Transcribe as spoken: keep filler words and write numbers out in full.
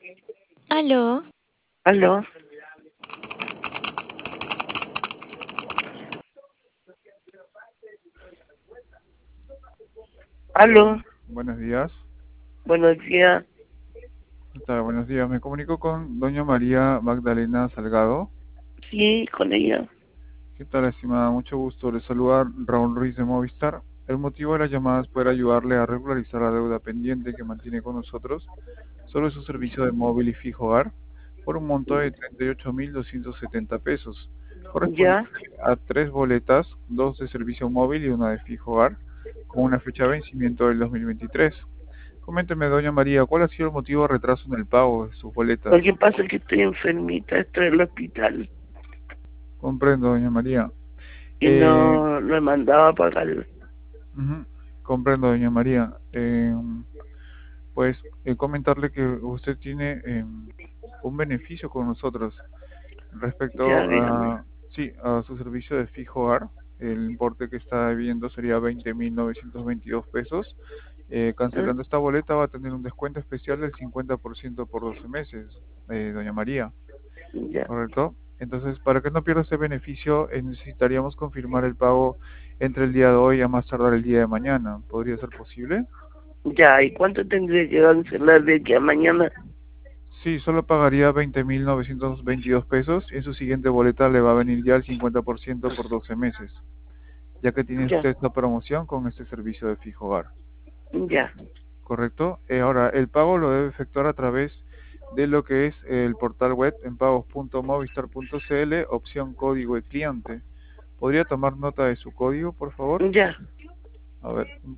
Aló, ¿Aló? Aló, ¿Aló? bu- buenos días. Buenos días. ¿Qué tal? Buenos días. Me comunico con doña María Magdalena Salgado. Sí, con ella. ¿Qué tal, estimada? Mucho gusto. Le saluda Raúl Ruiz de Movistar. El motivo de la llamada es poder ayudarle a regularizar la deuda pendiente que mantiene con nosotros sobre su servicio de móvil y fijo hogar por un monto de treinta y ocho mil doscientos setenta pesos, ¿Ya? correspondiente a tres boletas, dos de servicio móvil y una de fijo hogar, con una fecha de vencimiento del dos mil veintitrés. Coménteme, doña María, ¿cuál ha sido el motivo de retraso en el pago de sus boletas? Lo que pasa es que estoy enfermita, estoy en el hospital Comprendo, doña María. y Eh, no lo he mandado a pagar. ujú, comprendo, doña María. Eh, pues eh, comentarle que usted tiene eh, un beneficio con nosotros Ya, respecto dígame. a, sí, a su servicio de fijo hogar. El importe que está debiendo sería veinte mil novecientos veintidós pesos. Eh, ¿Eh? cancelando esta boleta va a tener un descuento especial del cincuenta por ciento por doce meses, eh, doña María. Ya. ¿Correcto? Entonces, para que no pierda ese beneficio, eh, necesitaríamos confirmar el pago entre el día de hoy a más tardar el día de mañana. ¿Podría ser posible? Ya, ¿y cuánto tendré que cancelar de aquí a mañana? Sí, solo pagaría veinte mil novecientos veintidós pesos y en su siguiente boleta le va a venir ya el cincuenta por ciento por doce meses, ya que tiene Ya, usted esta promoción con este servicio de fijo hogar. ya, ¿Correcto? Eh, ahora, el pago lo debe efectuar a través de lo que es el portal web en pagos punto movistar punto cl, opción código de cliente. ¿Podría tomar nota de su código, por favor? ya. A ver,